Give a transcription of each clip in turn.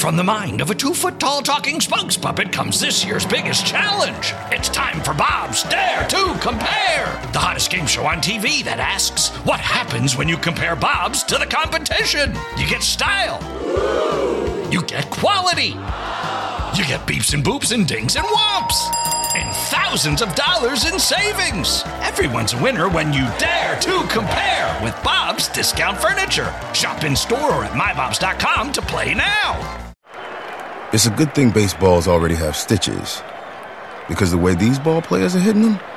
From the mind of a 2-foot-tall talking spokes puppet comes this year's biggest challenge. It's time for Bob's Dare to Compare, the hottest game show on TV that asks, what happens when you compare Bob's to the competition? You get style. You get quality. You get beeps and boops and dings and whomps. And thousands of dollars in savings. Everyone's a winner when you dare to compare with Bob's Discount Furniture. Shop in store or at mybobs.com to play now. It's a good thing baseballs already have stitches. Because the way these ball players are hitting them?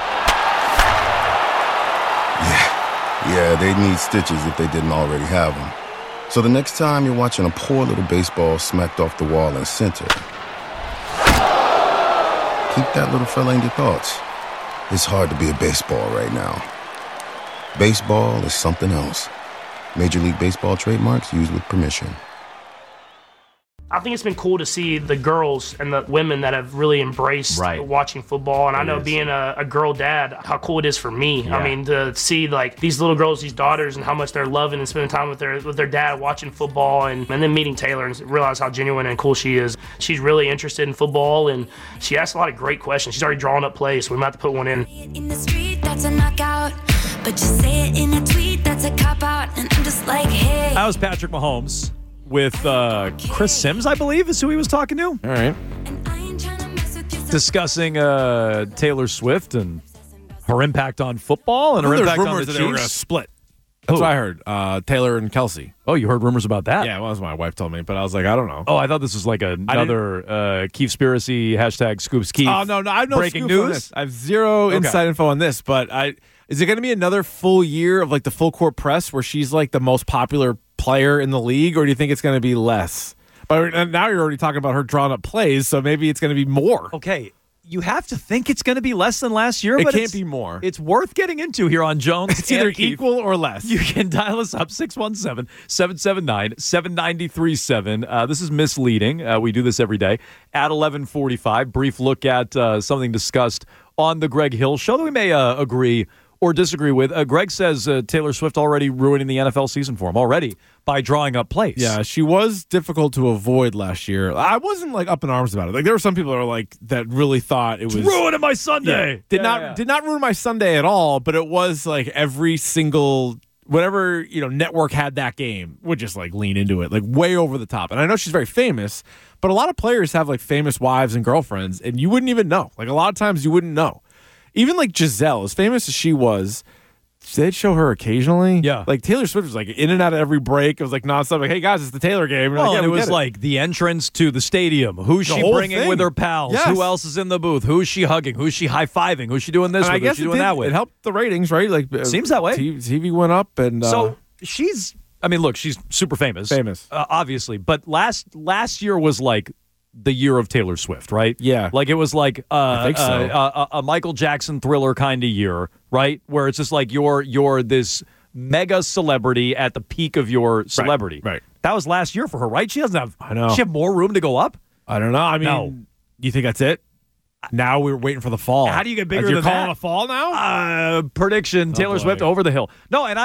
Yeah, they'd need stitches if they didn't already have them. So the next time you're watching a poor little baseball smacked off the wall in center, keep that little fella in your thoughts. It's hard to be a baseball right now. Baseball is something else. Major League Baseball trademarks used with permission. I think it's been cool to see the girls and the women that have really embraced watching football. And I know being a girl dad, how cool it is for me. Yeah. I mean, to see like these little girls, these daughters, and how much they're loving and spending time with their dad watching football, and then meeting Taylor and realize how genuine and cool she is. She's really interested in football, and she asks a lot of great questions. She's already drawing up plays, so we might have to put one in. In the street, that's a knockout. But you say it in a tweet, that's a cop-out. And I'm just like, hey. That was Patrick Mahomes with Chris Sims, I believe, is who he was talking to. All right. Discussing Taylor Swift and her impact on football and her impact on the Chiefs. They were going to split. That's what I heard. Taylor and Kelsey. Oh, you heard rumors about that? Yeah, well, that's what my wife told me, but I was like, I don't know. Oh, I thought this was like another Keefspiracy, #Scoops Keef. Oh, no, I have no breaking scoop on news. this. I have zero inside info on this, but is it going to be another full year of like the full court press where she's like the most popular player in the league, or do you think it's going to be less? But now you're already talking about her drawing up plays, so maybe it's going to be more. Okay, you have to think it's going to be less than last year. It but can't be more. It's worth getting into here on Jones. It's either Keith. equal or less. You can dial us up, 617-779-7937. This is misleading. We do this every day at 11:45. Brief look at something discussed on the Greg Hill Show that we may agree or disagree with. Greg says Taylor Swift already ruining the NFL season for him already by drawing up plays. Yeah, she was difficult to avoid last year. I wasn't like up in arms about it. Like there were some people that were like that really thought it was ruining my Sunday. Yeah, did not ruin my Sunday at all, but it was like every single whatever, network had that game would just like lean into it, like way over the top. And I know she's very famous, but a lot of players have like famous wives and girlfriends, and you wouldn't even know. Like a lot of times you wouldn't know. Even like Giselle, as famous as she was, they'd show her occasionally. Yeah. Like Taylor Swift was like in and out of every break. It was like nonstop. Like, hey guys, it's the Taylor game. Well, like, it was like the entrance to the stadium. Who's she bringing with her pals? Yes. Who else is in the booth? Who's she hugging? Who's she high-fiving? Who's she doing this with? Who's she doing that with? It helped the ratings, right? Like seems that way. TV went up, and so she's. I mean, look, she's super famous. Obviously, but last year was like the year of Taylor Swift, right? Yeah. Like it was like I think so. a Michael Jackson Thriller kind of year, right? Where it's just like you're this mega celebrity at the peak of your celebrity. Right. That was last year for her, right? She doesn't have. I know. Does she have more room to go up? I don't know. I mean, No. You think that's it? Now we're waiting for the fall. How do you get bigger You're than calling that? a fall now? Prediction: Taylor Swift over the hill. No, and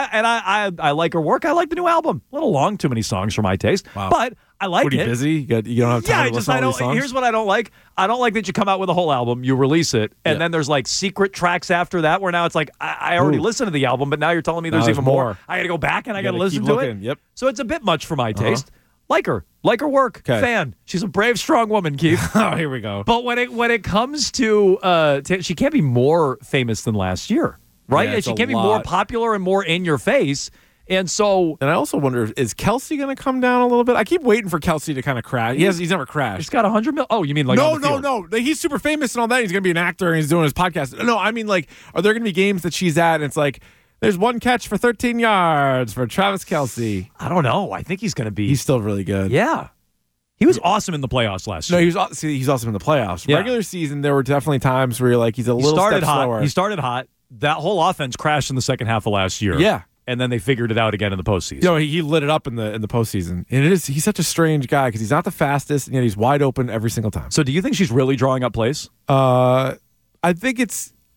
I like her work. I like the new album. A little long, too many songs for my taste. Wow. But I like it. What are you busy? You don't have time to listen to all these songs? Here's what I don't like. I don't like that you come out with a whole album, you release it, and then there's like secret tracks after that where now it's like I already listened to the album, but now you're telling me there's even more. I got to go back and I got to listen to it. Yep. So it's a bit much for my taste. Like her work. Fan. She's a brave, strong woman, Keith. Oh, here we go. But when it comes to she can't be more famous than last year, right? Yeah, And she can't be more popular and more in your face. And so, and I also wonder, is Kelsey going to come down a little bit? I keep waiting for Kelsey to kind of crash. He's never crashed. He's got 100 million. Oh, you mean like on the field? No. Like, he's super famous and all that. He's going to be an actor and he's doing his podcast. No, I mean like, are there going to be games that she's at and it's like, there's one catch for 13 yards for Travis Kelsey? I don't know. I think he's going to be. He's still really good. Yeah. He was awesome in the playoffs last year. No, he's awesome in the playoffs. Yeah. Regular season, there were definitely times where you're like, he's a little step slower. He started hot. That whole offense crashed in the second half of last year. Yeah. And then they figured it out again in the postseason. He lit it up in the postseason. And he's such a strange guy because he's not the fastest, and yet he's wide open every single time. So do you think she's really drawing up plays? I think it's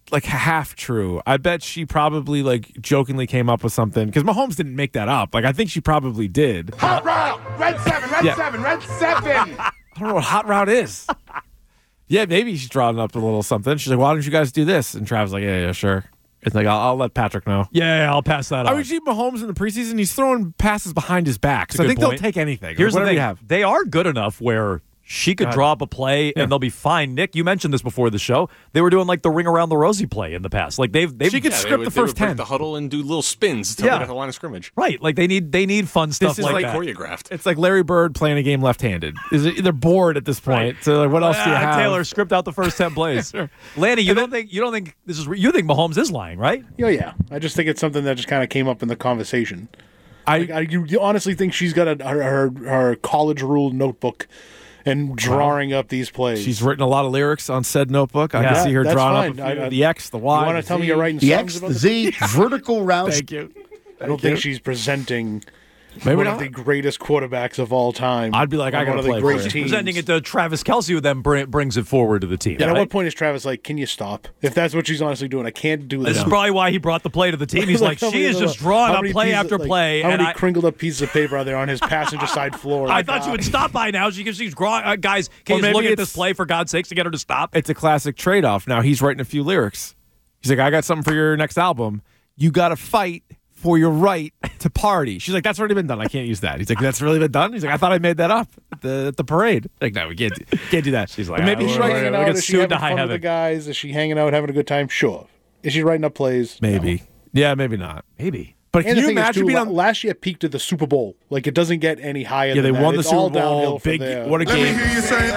like half true. I bet she probably like jokingly came up with something because Mahomes didn't make that up. Like I think she probably did. Hot route, red 7, red 7, red 7. I don't know what hot route is. Yeah, maybe she's drawing up a little something. She's like, why don't you guys do this? And Travis like, yeah, sure. It's like, I'll let Patrick know. Yeah, I'll pass that on. I mean, see Mahomes in the preseason, he's throwing passes behind his back. So I think they'll take anything. Here's the thing. You have. They are good enough where she could draw up a play and they'll be fine. Nick, you mentioned this before the show. They were doing like the ring around the Rosie play in the past. Like she could script the first 10. The huddle and do little spins to get at the line of scrimmage. Right. Like they need fun stuff like that. Choreographed. It's like Larry Bird playing a game left-handed. They're bored at this point. Right. So like, what else do you have? Taylor, script out the first 10 plays. Sure. Lanny, you don't think this is you think Mahomes is lying, right? Yeah. I just think it's something that just kind of came up in the conversation. You honestly think she's got her college rule notebook and drawing up these plays. She's written a lot of lyrics on said notebook. I can see her drawing up the X, the Y. You want to tell me you're writing the songs X, about the Z, vertical routes. Thank you. I don't think she's presenting Maybe one of the greatest quarterbacks of all time. I'd be like, I got to play great for teams. Presenting it to Travis Kelce, who then brings it forward to the team. And at what point is Travis like, can you stop? If that's what she's honestly doing, I can't do this. This is probably why he brought the play to the team. He's like, she is just drawing up play after play. How many crinkled up pieces of paper are there on his passenger side floor? I thought you would stop by now. She's guys, can you just look at this play for God's sakes to get her to stop? It's a classic trade-off. Now he's writing a few lyrics. He's like, I got something for your next album. You got to fight for your right to party. She's like, that's already been done. I can't use that. He's like, that's really been done? He's like, I thought I made that up at the parade. Like, no, we can't do that. She's like, maybe she's hanging out. Is she having fun with the guys? Is she hanging out, having a good time? Sure. Is she writing up plays? Maybe. No. Yeah, maybe not. Maybe. But can you imagine being on last year? Peaked at the Super Bowl. Like, it doesn't get any higher. Yeah, than they won the it's Super all Bowl. Downhill Big. From there. What a game! Let me hear you say,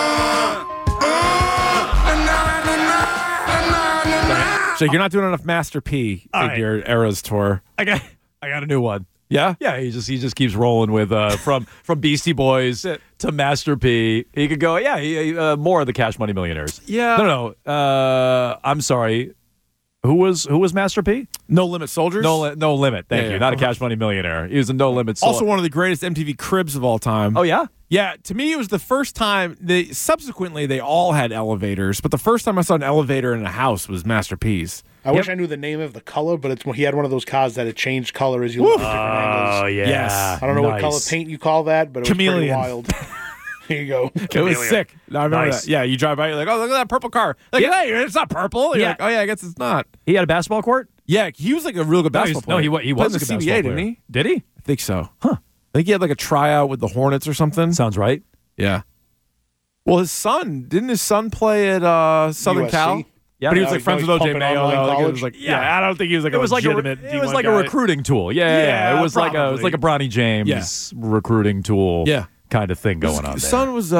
So you're not doing enough Master P in your Eras tour. I got a new one. Yeah? Yeah, he just keeps rolling with from Beastie Boys to Master P. He could go, more of the Cash Money Millionaires. Yeah. No. I'm sorry. Who was Master P? No Limit Soldiers? No Limit. Thank you. Not a Cash Money Millionaire. He was a No Limit Soldier. Also one of the greatest MTV cribs of all time. Oh, yeah? Yeah, to me, it was the first time. Subsequently, they all had elevators, but the first time I saw an elevator in a house was Master P's. I wish I knew the name of the color, but he had one of those cars that had changed color as you look at different angles. Oh, yeah. Yes. I don't know what color paint you call that, but it was Chameleon. pretty wild. Here you go. It was sick. No, I remember that. Yeah, you drive by, you're like, oh, look at that purple car. Like, hey, it's not purple. You're like, oh, yeah, I guess it's not. He had a basketball court? Yeah, he was like a real good basketball player. No, he was a good CBA, basketball player. didn't he? Did he? I think so. Huh. I think he had like a tryout with the Hornets or something. Sounds right. Yeah. Well, didn't his son play at Southern USC? Cal? Yeah, but he was like friends with OJ Mayo. It was like, I don't think he was like it was like legitimate. It was like a recruiting tool. Yeah. It was like a Bronny James recruiting tool. Yeah. Kind of thing going on there. His son was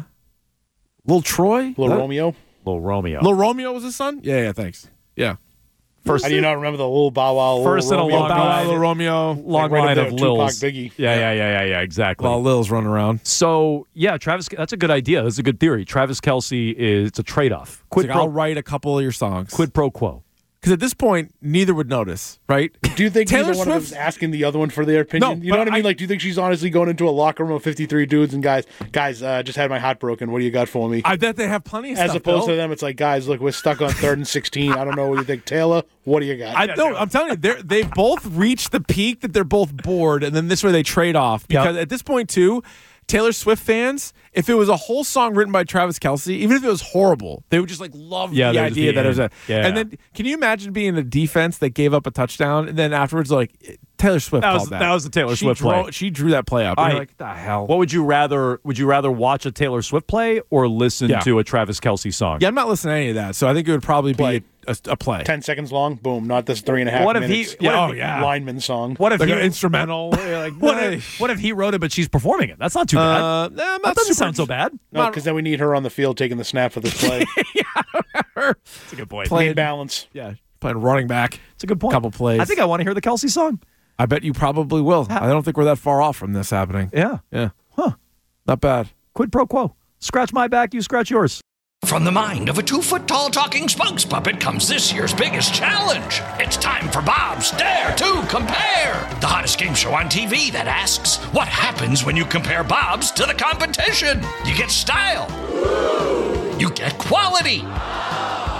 Lil Troy? Lil Romeo? Lil Romeo. Lil Romeo was his son? Yeah, thanks. Yeah. How do you not remember the Lil Bow Wow? First in a long line. Lil Romeo. Long right line there, of Tupac, Lils. Biggie. Yeah, exactly. While Lil's running around. So, yeah, Travis, that's a good idea. That's a good theory. Travis Kelce it's a trade-off. I'll write a couple of your songs. Quid pro quo. Because at this point, neither would notice, right? Do you think Taylor neither one of them is asking the other one for their opinion? No, you know what I mean? I- Like, do you think she's honestly going into a locker room of 53 dudes and guys, just had my heart broken. What do you got for me? I bet they have plenty of As stuff, opposed Bill. to them, it's like, guys, look, we're stuck on 3rd and 16. I don't know what you think. Taylor, what do you got? I'm telling you, they've both reached the peak that they're both bored, and then this way they trade off. Because at this point, too, Taylor Swift fans, if it was a whole song written by Travis Kelce, even if it was horrible, they would just like love the idea that it was a. Yeah. And then, can you imagine being a defense that gave up a touchdown, and then afterwards, like Taylor Swift called that? That was the Taylor Swift play. She drew that play up. You're like, the hell? What would you rather? Would you rather watch a Taylor Swift play or listen to a Travis Kelce song? Yeah, I'm not listening to any of that, so I think it would probably be a play. 10 seconds long, boom, not this 3.5 What if minutes. he? Lineman song. What if Like he an instrumental? Like, what if he wrote it, but she's performing it? That's not too bad. that doesn't sound so bad. No, because then we need her on the field taking the snap for this play. That's a good point. Need balance. Yeah, playing running back. It's a good point. Couple plays. I think I want to hear the Kelce song. I bet you probably will. I don't think we're that far off from this happening. Yeah. Huh. Not bad. Quid pro quo. Scratch my back, you scratch yours. From the mind of a 2-foot-tall talking spokes puppet comes this year's biggest challenge. It's time for Bob's Dare to Compare, the hottest game show on TV that asks, what happens when you compare Bob's to the competition? You get style. You get quality.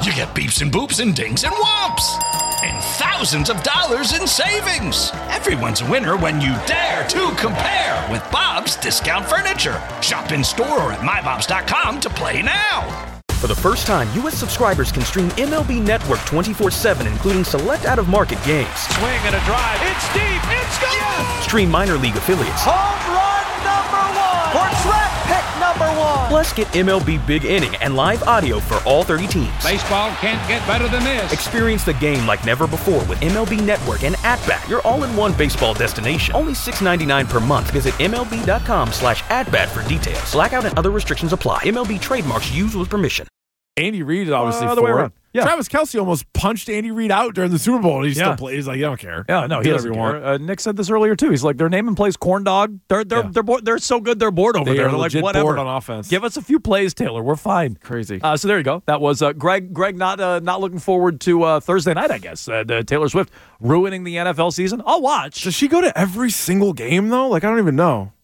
You get beeps and boops and dings and whomps. And thousands of dollars in savings. Everyone's a winner when you dare to compare with Bob's Discount Furniture. Shop in store or at mybobs.com to play now. For the first time, U.S. subscribers can stream MLB Network 24/7, including select out-of-market games. Swing and a drive. It's deep. It's gone. Yes! Stream minor league affiliates. Home run #1. Or draft pick #1. Plus, get MLB Big Inning and live audio for all 30 teams. Baseball can't get better than this. Experience the game like never before with MLB Network and @Bat, your all-in-one baseball destination. Only $6.99 per month. Visit MLB.com/@Bat for details. Blackout and other restrictions apply. MLB trademarks used with permission. Andy Reid is obviously the way for it. around. Yeah. Travis Kelce almost punched Andy Reid out during the Super Bowl. He still plays. He's like, I don't care. Yeah, no, he doesn't care. Nick said this earlier too. He's like, their name and plays corn dog. They're bored. They're so good. They're bored over there. They're like, whatever. Bored on offense. Give us a few plays, Taylor. We're fine. Crazy. So there you go. That was Greg. Greg not looking forward to Thursday night. I guess Taylor Swift ruining the NFL season. I'll watch. Does she go to every single game though? Like I don't even know.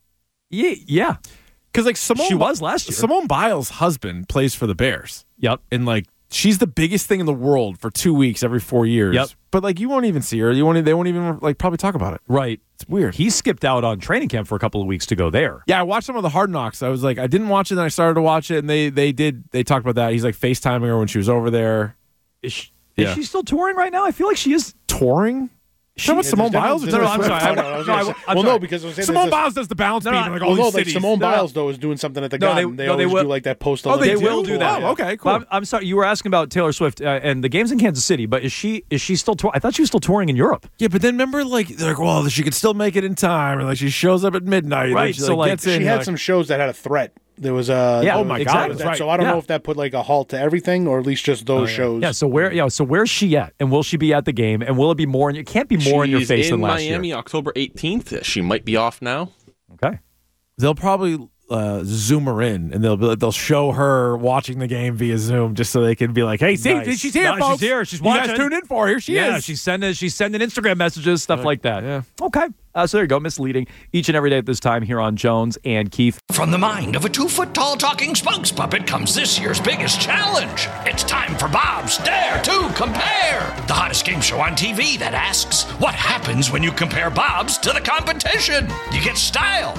Yeah. Because like she was last year. Simone Biles' husband plays for the Bears. Yep. And like. She's the biggest thing in the world for 2 weeks every 4 years. Yep. But like you won't even see her. They won't even like probably talk about it. Right. It's weird. He skipped out on training camp for a couple of weeks to go there. Yeah, I watched some of the Hard Knocks. I was like, I didn't watch it, then I started to watch it, and they talked about that. He's like FaceTiming her when she was over there. Is she still touring right now? I feel like she is touring. Simone Biles? No, I'm sorry. No, because Simone Biles does the bounce beat in like all these cities. Simone Biles though is doing something at the Garden. They always do like that post. They will do that. Oh, okay, cool. I'm sorry. You were asking about Taylor Swift and the games in Kansas City, but is she still touring? I thought she was still touring in Europe. Yeah, but then remember, like they're like, well, she could still make it in time, and like she shows up at midnight. Right. So like she had some shows that had a threat. There was a oh my god! Right. So I don't know if that put like a halt to everything, or at least just those shows. Yeah. So where's she at, and will she be at the game, and will it be more? And it can't be more in your face than last year. She's in Miami, October 18th. She might be off now. Okay. They'll probably zoom her in, and they'll show her watching the game via Zoom, just so they can be like, "Hey, see, she's here, folks. She's here. She's watching. You guys tune in for her. Here she is. She's sending Instagram messages, stuff like that. Yeah. Okay. So there you go. Misleading each and every day at this time here on Jones and Keefe. From the mind of a 2-foot-tall talking spokes puppet comes this year's biggest challenge. It's time for Bob's Dare to Compare, the hottest game show on TV that asks, what happens when you compare Bob's to the competition? You get style.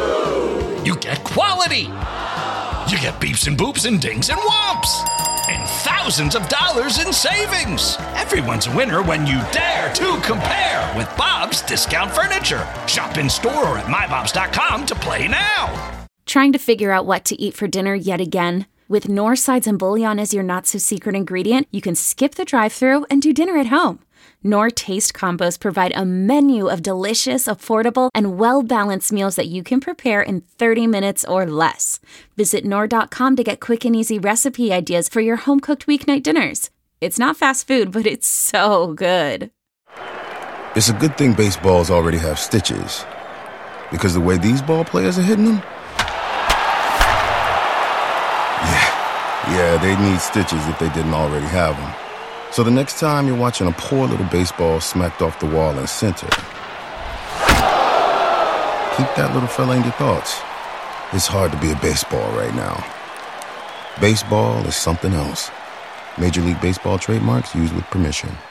You get quality. You get beeps and boops and dings and whomps. And thousands of dollars in savings. Everyone's a winner when you dare to compare with Bob's Discount Furniture. Shop in store or at mybobs.com to play now. Trying to figure out what to eat for dinner yet again? With Knorr sides and bouillon as your not-so-secret ingredient, you can skip the drive-thru and do dinner at home. Knorr Taste Combos provide a menu of delicious, affordable, and well-balanced meals that you can prepare in 30 minutes or less. Visit Knorr.com to get quick and easy recipe ideas for your home-cooked weeknight dinners. It's not fast food, but it's so good. It's a good thing baseballs already have stitches. Because the way these ball players are hitting them? Yeah, they need stitches if they didn't already have them. So the next time you're watching a poor little baseball smacked off the wall in center, keep that little fella in your thoughts. It's hard to be a baseball right now. Baseball is something else. Major League Baseball trademarks used with permission.